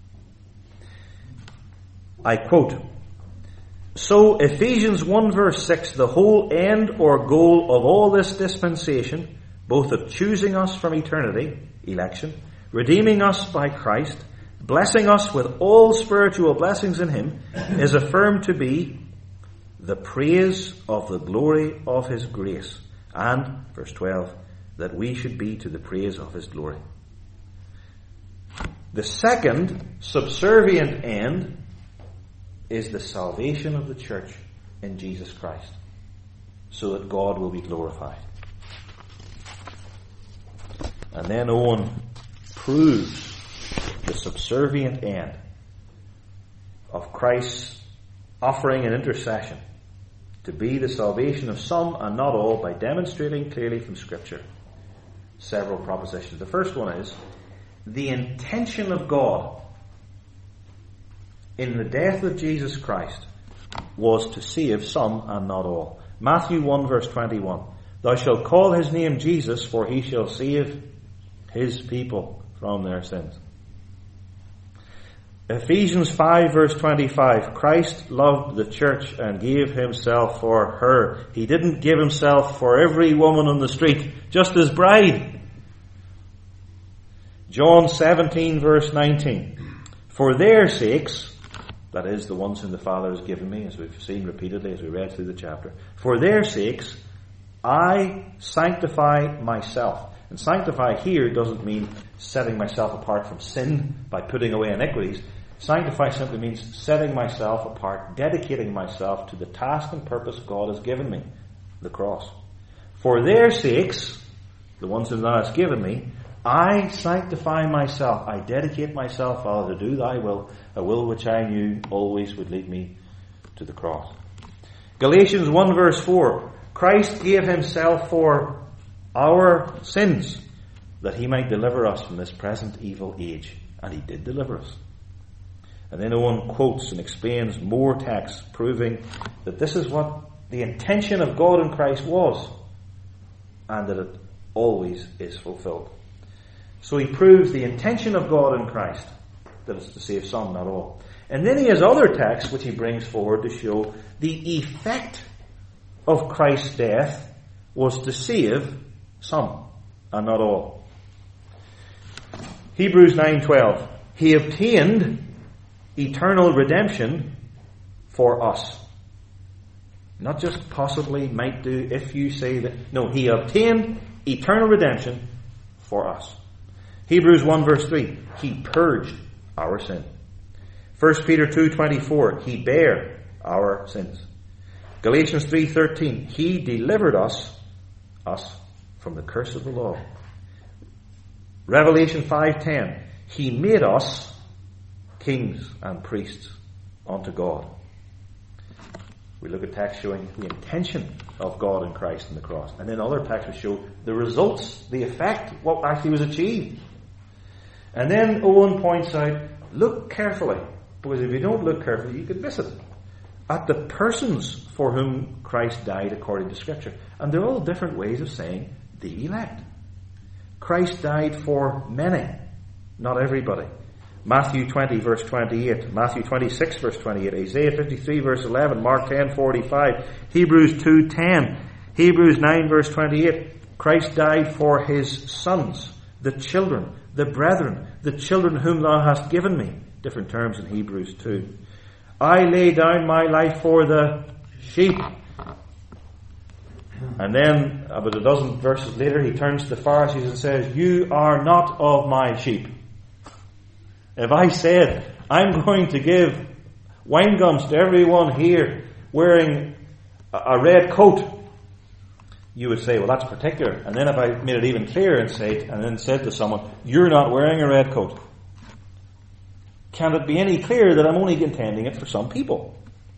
I quote, so Ephesians 1 verse 6, the whole end or goal of all this dispensation, both of choosing us from eternity, election, redeeming us by Christ, blessing us with all spiritual blessings in him, is affirmed to be the praise of the glory of his grace. And, verse 12, that we should be to the praise of his glory. The second subservient end is the salvation of the church in Jesus Christ, so that God will be glorified. And then Owen proves the subservient end of Christ's offering an intercession to be the salvation of some and not all by demonstrating clearly from Scripture several propositions. The first one is the intention of God in the death of Jesus Christ was to save some and not all. Matthew 1 verse 21. Thou shalt call his name Jesus, for he shall save his people from their sins. Ephesians 5 verse 25. Christ loved the church and gave himself for her. He didn't give himself for every woman on the street, just his bride. John 17 verse 19. For their sakes, that is, the ones whom the Father has given me, as we've seen repeatedly as we read through the chapter, for their sakes I sanctify myself. And sanctify here doesn't mean setting myself apart from sin by putting away iniquities. Sanctify simply means setting myself apart, dedicating myself to the task and purpose God has given me, the cross. For their sakes, the ones whom thou hast given me, I sanctify myself. I dedicate myself, Father, to do thy will, a will which I knew always would lead me to the cross. Galatians 1 verse 4. Christ gave himself for our sins, that he might deliver us from this present evil age. And he did deliver us. And then Owen quotes and explains more texts proving that this is what the intention of God in Christ was, and that it always is fulfilled. So he proves the intention of God in Christ, that it's to save some, not all. And then he has other texts which he brings forward to show the effect of Christ's death was to save some and not all. Hebrews 9:12. He obtained eternal redemption for us. Not just possibly, might do, if you say that. No, he obtained eternal redemption for us. Hebrews 1 verse 3. He purged our sin. 1 Peter 2:24. He bare our sins. Galatians 3:13. He delivered us from the curse of the law. Revelation 5:10. He made us kings and priests unto God. We look at texts showing the intention of God in Christ in the cross. And then other texts will show the results, the effect, what actually was achieved. And then Owen points out, look carefully, because if you don't look carefully, you could miss it, at the persons for whom Christ died according to Scripture. And they're all different ways of saying the elect. Christ died for many, not everybody. Matthew 20 verse 28, Matthew 26 verse 28, Isaiah 53 verse 11, Mark 10:45, Hebrews 2:10, Hebrews 9 verse 28. Christ died for his sons, the children, the brethren, the children whom thou hast given me. Different terms in Hebrews 2. I lay down my life for the sheep. And then, about a dozen verses later, he turns to the Pharisees and says, you are not of my sheep. If I said, I'm going to give wine gums to everyone here wearing a red coat, you would say, well, that's particular. And then if I made it even clearer and said to someone, you're not wearing a red coat, can it be any clearer that I'm only intending it for some people?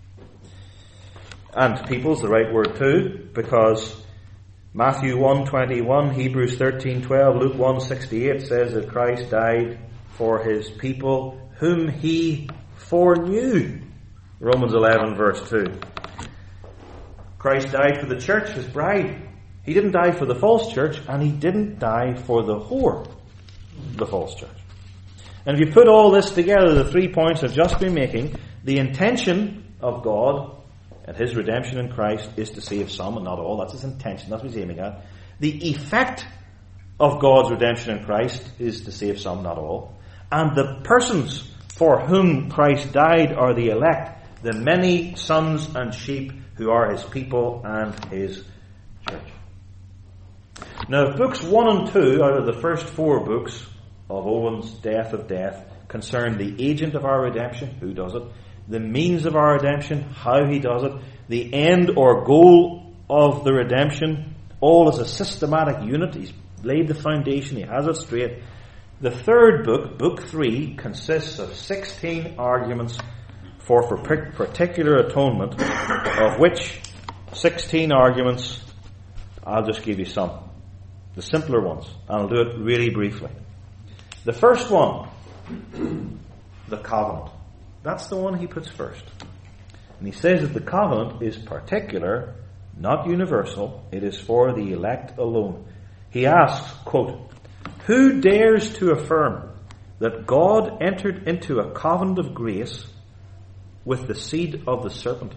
And people's the right word too, because Matthew 1:21, Hebrews 13:12, Luke 1:68 says that Christ died for his people whom he foreknew. Romans 11 verse 2. Christ died for the church, his bride. He didn't die for the false church, and he didn't die for the whore, the false church. And if you put all this together, the 3 points I've just been making, the intention of God and his redemption in Christ is to save some and not all. That's his intention. That's what he's aiming at. The effect of God's redemption in Christ is to save some, not all. And the persons for whom Christ died are the elect, the many sons and sheep who are his people and his church. Now, books 1 and 2 out of the first 4 books of Owen's Death of Death concern the agent of our redemption, who does it, the means of our redemption, how he does it, the end or goal of the redemption, all as a systematic unit. He's laid the foundation, he has it straight. The third book, book 3, consists of 16 arguments for particular atonement, of which 16 arguments, I'll just give you some. The simpler ones, and I'll do it really briefly. The first one, the covenant. That's the one he puts first. And he says that the covenant is particular, not universal. It is for the elect alone. He asks, quote, who dares to affirm that God entered into a covenant of grace with the seed of the serpent?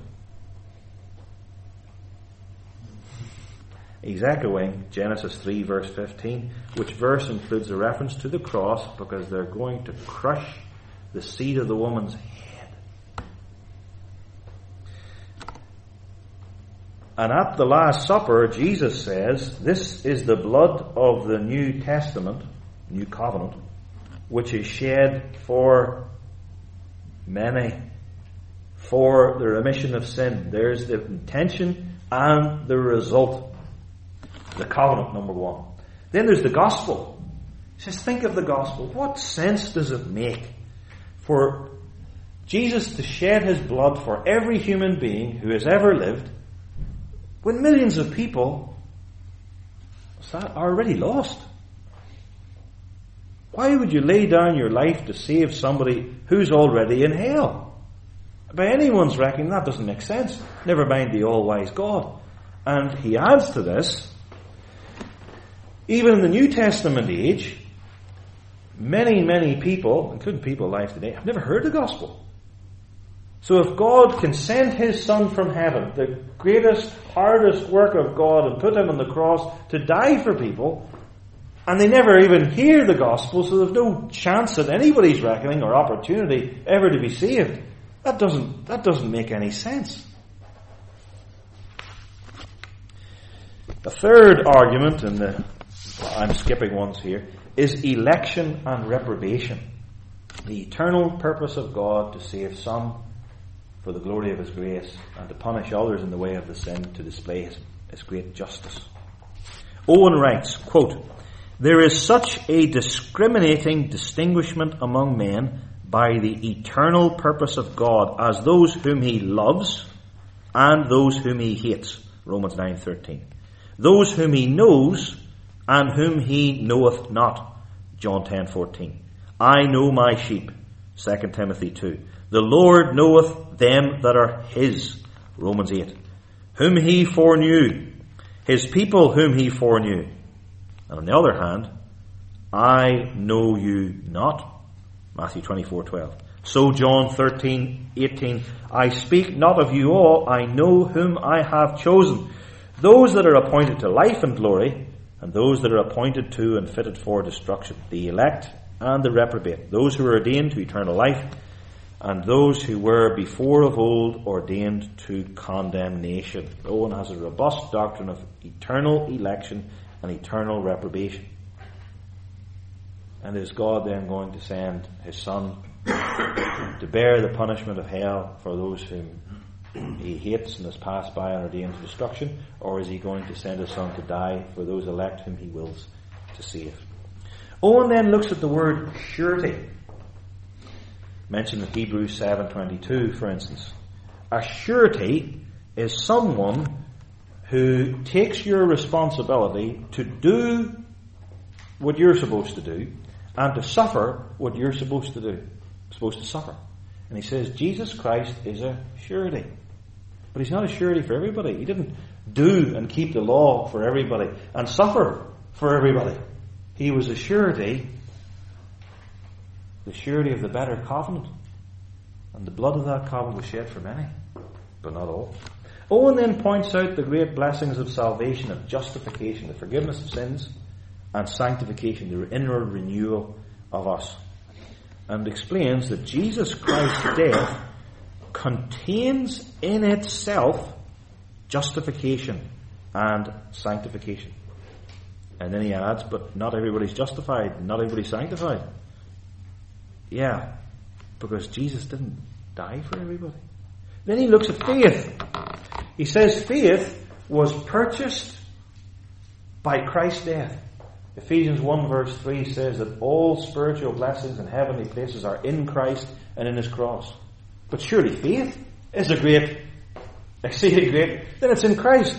He's echoing Genesis 3 verse 15, which verse includes a reference to the cross, because they're going to crush the seed of the woman's head. And at the Last Supper, Jesus says, this is the blood of the New Testament, New Covenant, which is shed for many, for the remission of sin. There's the intention and the result. The covenant, number 1. Then there's the gospel. He says, think of the gospel. What sense does it make for Jesus to shed his blood for every human being who has ever lived, when millions of people are already lost? Why would you lay down your life to save somebody who's already in hell? By anyone's reckoning, that doesn't make sense. Never mind the all-wise God. And he adds to this, even in the New Testament age, many, many people, including people alive today, have never heard the gospel. So if God can send his Son from heaven, the greatest, hardest work of God, and put him on the cross to die for people, and they never even hear the gospel, so there's no chance at anybody's reckoning or opportunity ever to be saved, that doesn't make any sense. The third argument, and I'm skipping ones here, is election and reprobation. The eternal purpose of God to save some for the glory of his grace, and to punish others in the way of the sin, to display his great justice. Owen writes, quote, there is such a discriminating distinguishment among men by the eternal purpose of God as those whom he loves and those whom he hates. Romans 9:13. Those whom he knows and whom he knoweth not. John 10:14. I know my sheep. 2 Timothy 2. The Lord knoweth them that are his. Romans 8. Whom he foreknew. His people whom he foreknew. And on the other hand, I know you not. Matthew 24:12. So John 13:18, I speak not of you all, I know whom I have chosen. Those that are appointed to life and glory, and those that are appointed to and fitted for destruction. The elect and the reprobate. Those who are ordained to eternal life, and those who were before of old ordained to condemnation. Owen has a robust doctrine of eternal election and eternal reprobation. And is God then going to send his Son to bear the punishment of hell for those whom he hates and has passed by and ordained to destruction? Or is he going to send his Son to die for those elect whom he wills to save? Owen then looks at the word surety, mentioned in Hebrews 7:22, for instance. A surety is someone who takes your responsibility to do what you're supposed to do and to suffer what you're supposed to suffer. And he says Jesus Christ is a surety. But he's not a surety for everybody. He didn't do and keep the law for everybody and suffer for everybody. He was a surety, the surety of the better covenant. And the blood of that covenant was shed for many, but not all. Owen then points out the great blessings of salvation, of justification, the forgiveness of sins, and sanctification, the inner renewal of us. And explains that Jesus Christ's death contains in itself justification and sanctification. And then he adds, but not everybody's justified, not everybody's sanctified. Yeah, because Jesus didn't die for everybody. Then he looks at faith. He says faith was purchased by Christ's death. Ephesians 1 verse 3 says that all spiritual blessings in heavenly places are in Christ and in his cross. But surely faith is exceeding great, then it's in Christ.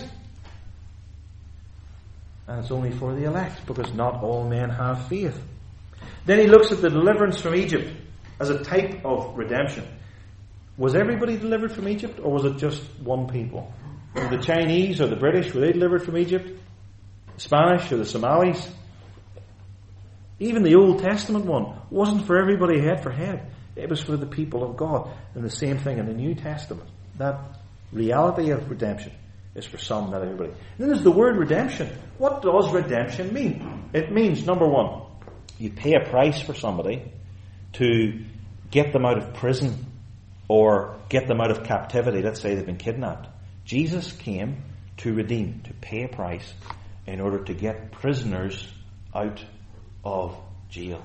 And it's only for the elect, because not all men have faith. Then he looks at the deliverance from Egypt as a type of redemption. Was everybody delivered from Egypt, or was it just one people? Were the Chinese or the British, were they delivered from Egypt? The Spanish or the Somalis? Even the Old Testament one wasn't for everybody head for head. It was for the people of God. And the same thing in the New Testament. That reality of redemption is for some, not everybody. And then there's the word redemption. What does redemption mean? It means, number one, you pay a price for somebody to get them out of prison or get them out of captivity. Let's say they've been kidnapped. Jesus came to redeem, to pay a price in order to get prisoners out of jail.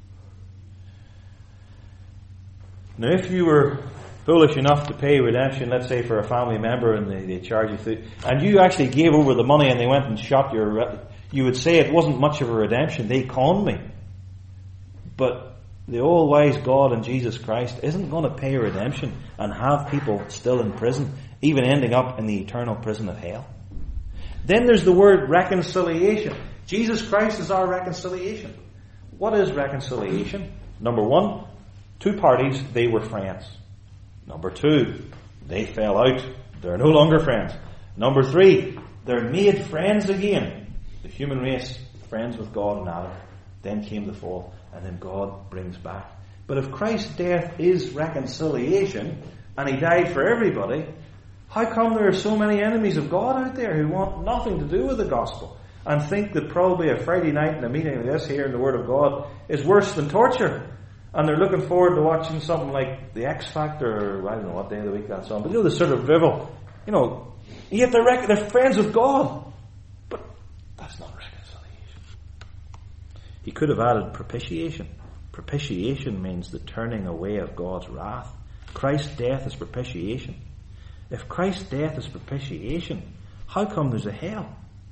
Now, if you were foolish enough to pay redemption, let's say for a family member, and they charge you through, and you actually gave over the money and they went and shot you would say it wasn't much of a redemption. They conned me. But the all-wise God and Jesus Christ isn't going to pay redemption and have people still in prison, even ending up in the eternal prison of hell. Then there's the word reconciliation. Jesus Christ is our reconciliation. What is reconciliation? Number one, two parties, they were friends. Number two, they fell out. They're no longer friends. Number three, they're made friends again. The human race, friends with God and Adam. Then came the fall, and then God brings back. But if Christ's death is reconciliation, and he died for everybody, how come there are so many enemies of God out there who want nothing to do with the gospel and think that probably a Friday night in a meeting like this here in the Word of God is worse than torture? And they're looking forward to watching something like The X Factor, or I don't know what day of the week that's on, but the sort of drivel. Yet they're friends with God. But that's not reconciliation. He could have added propitiation. Propitiation means the turning away of God's wrath. Christ's death is propitiation. If Christ's death is propitiation, how come there's a hell?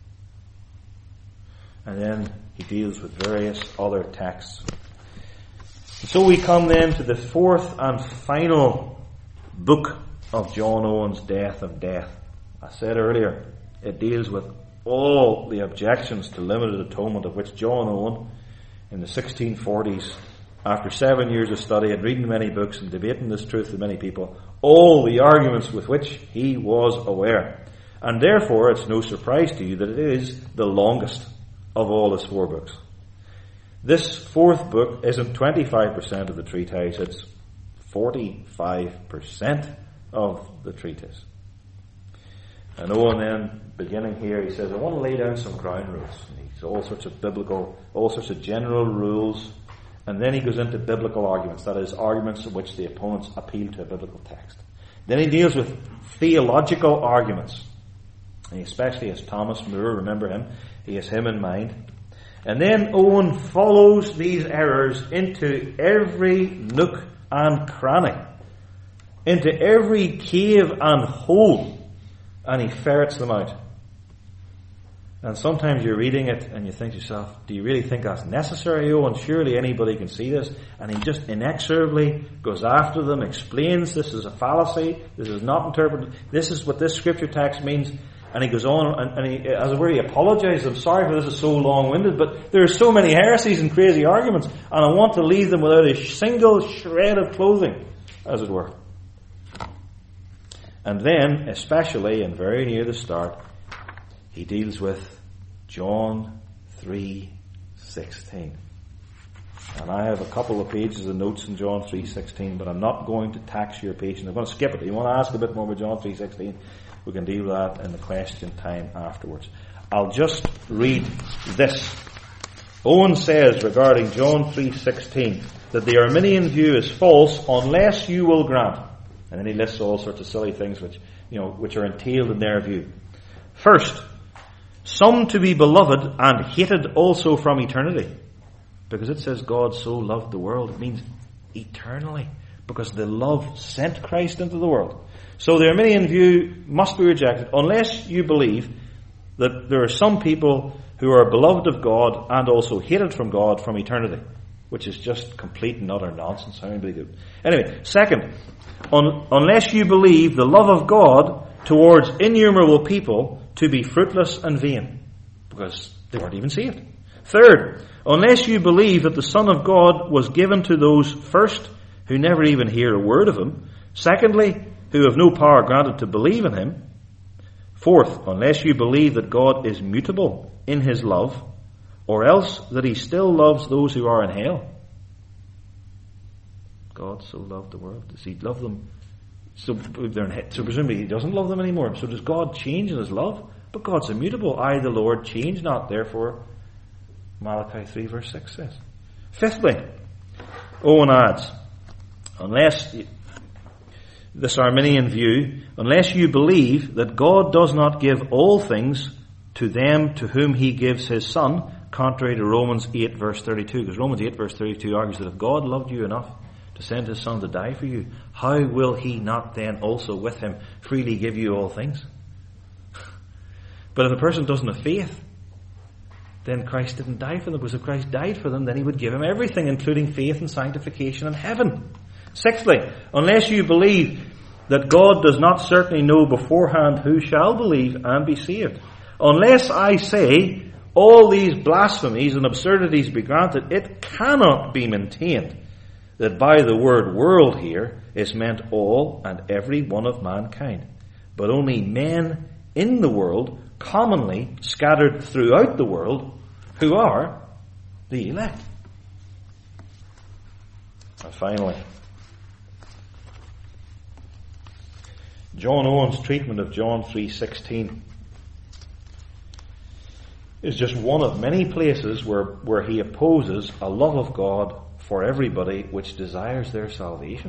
And then he deals with various other texts. So we come then to the fourth and final book of John Owen's Death of Death. I said earlier, it deals with all the objections to limited atonement of which John Owen, in the 1640s, after 7 years of study and reading many books and debating this truth with many people, all the arguments with which he was aware. And therefore, it's no surprise to you that it is the longest of all his 4 books. This fourth book isn't 25% of the treatise, it's 45% of the treatise. And Owen then, beginning here, he says, I want to lay down some ground rules. And he's all sorts of biblical, all sorts of general rules. And then he goes into biblical arguments, that is, arguments in which the opponents appeal to a biblical text. Then he deals with theological arguments. And he especially has Thomas More, remember him, he has him in mind. And then Owen follows these errors into every nook and cranny, into every cave and hole, and he ferrets them out. And sometimes you're reading it and you think to yourself, do you really think that's necessary, Owen? Surely anybody can see this. And he just inexorably goes after them, explains this is a fallacy, this is not interpreted, this is what this scripture text means. And he goes on and he, as it were, he apologizes. I'm sorry for this is so long-winded, but there are so many heresies and crazy arguments, and I want to leave them without a single shred of clothing, as it were. And then, especially, and very near the start, he deals with John 3:16. And I have a couple of pages of notes in John 3:16, but I'm not going to tax your patience. I'm going to skip it. If you want to ask a bit more about John 3:16, we can deal with that in the question time afterwards. I'll just read this. Owen says regarding John 3:16 that the Arminian view is false unless you will grant. And then he lists all sorts of silly things which are entailed in their view. First, some to be beloved and hated also from eternity. Because it says God so loved the world, it means eternally. Because the love sent Christ into the world. So the Arminian view must be rejected unless you believe that there are some people who are beloved of God and also hated from God from eternity, which is just complete and utter nonsense. How anybody do? Anyway, second, unless you believe the love of God towards innumerable people to be fruitless and vain, because they weren't even saved. Third, unless you believe that the Son of God was given to those first who never even hear a word of him. Secondly, who have no power granted to believe in him. Fourth, unless you believe that God is mutable in his love, or else that he still loves those who are in hell. God so loved the world. Does he love them? So presumably he doesn't love them anymore. So does God change in his love? But God's immutable. I, the Lord, change not. Therefore, Malachi 3 verse 6 says. Fifthly, Owen adds, unless this Arminian view, unless you believe that God does not give all things to them to whom he gives his Son, contrary to Romans 8 verse 32, because Romans 8 verse 32 argues that if God loved you enough to send his Son to die for you, how will he not then also with him freely give you all things? But if a person doesn't have faith, then Christ didn't die for them, because if Christ died for them, then he would give him everything, including faith and sanctification and heaven. Sixthly, unless you believe that God does not certainly know beforehand who shall believe and be saved. Unless I say all these blasphemies and absurdities be granted, it cannot be maintained that by the word world here is meant all and every one of mankind, but only men in the world, commonly scattered throughout the world, who are the elect. And finally, John Owen's treatment of John 3:16 is just one of many places where he opposes a love of God for everybody which desires their salvation.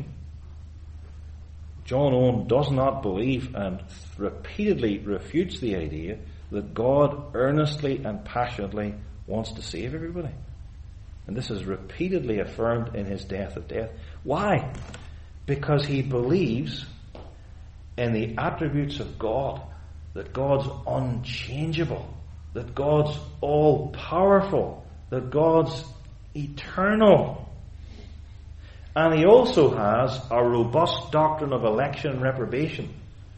John Owen does not believe and repeatedly refutes the idea that God earnestly and passionately wants to save everybody. And this is repeatedly affirmed in his Death of Death. Why? Because he believes in the attributes of God, that God's unchangeable, that God's all-powerful, that God's eternal. And he also has a robust doctrine of election and reprobation.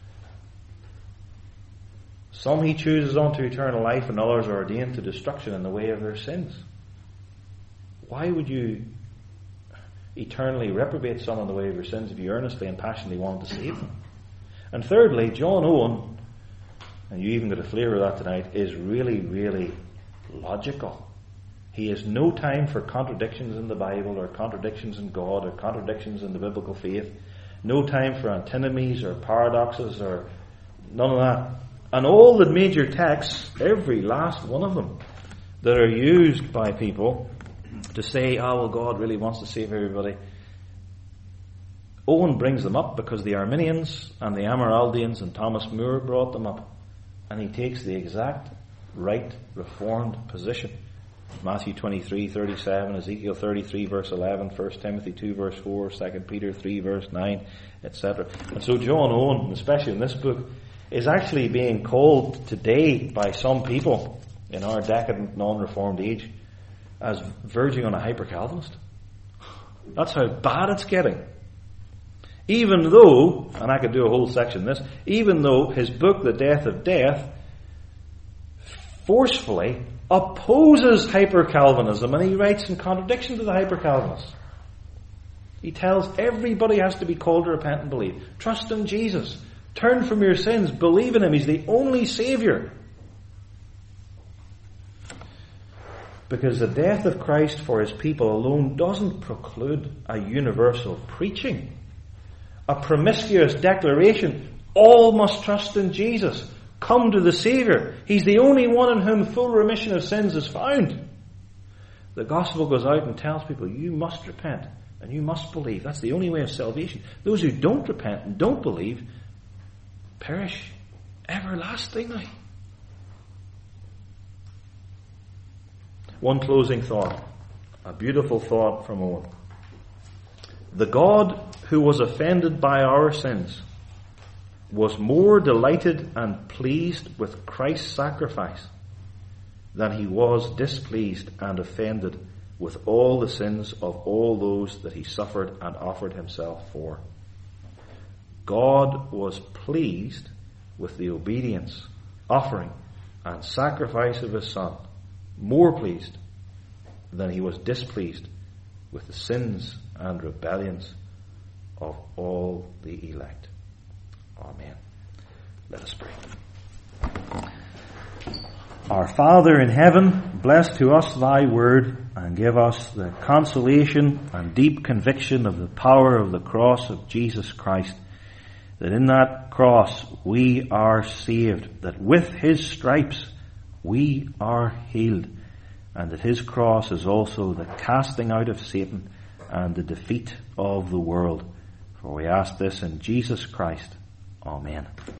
Some he chooses unto eternal life, and others are ordained to destruction in the way of their sins. Why would you eternally reprobate someone in the way of your sins if you earnestly and passionately wanted to save them? And thirdly, John Owen, and you even got a flavour of that tonight, is really, really logical. He has no time for contradictions in the Bible or contradictions in God or contradictions in the biblical faith. No time for antinomies or paradoxes or none of that. And all the major texts, every last one of them, that are used by people to say, oh, well, God really wants to save everybody. Owen brings them up because the Arminians and the Amyraldians and Thomas More brought them up. And he takes the exact right reformed position. Matthew 23:37, Ezekiel 33 verse 11, 1 Timothy 2 verse 4, 2 Peter 3 verse 9, etc. And so John Owen, especially in this book, is actually being called today by some people in our decadent non-reformed age as verging on a hyper-Calvinist. That's how bad it's getting. Even though, and I could do a whole section on this, even though his book, The Death of Death, forcefully opposes hyper-Calvinism, and he writes in contradiction to the hyper-Calvinists. He tells everybody has to be called to repent and believe. Trust in Jesus. Turn from your sins. Believe in Him. He's the only Saviour. Because the death of Christ for His people alone doesn't preclude a universal preaching. A promiscuous declaration. All must trust in Jesus. Come to the Saviour. He's the only one in whom full remission of sins is found. The gospel goes out and tells people, you must repent and you must believe. That's the only way of salvation. Those who don't repent and don't believe perish everlastingly. One closing thought. A beautiful thought from Owen. The God who was offended by our sins was more delighted and pleased with Christ's sacrifice than He was displeased and offended with all the sins of all those that He suffered and offered Himself for. God was pleased with the obedience, offering, and sacrifice of His Son, more pleased than He was displeased with the sins and rebellions of all the elect. Amen. Let us pray. Our Father in heaven, bless to us Thy word and give us the consolation and deep conviction of the power of the cross of Jesus Christ, that in that cross we are saved, that with His stripes we are healed, and that His cross is also the casting out of Satan and the defeat of the world. For we ask this in Jesus Christ. Amen.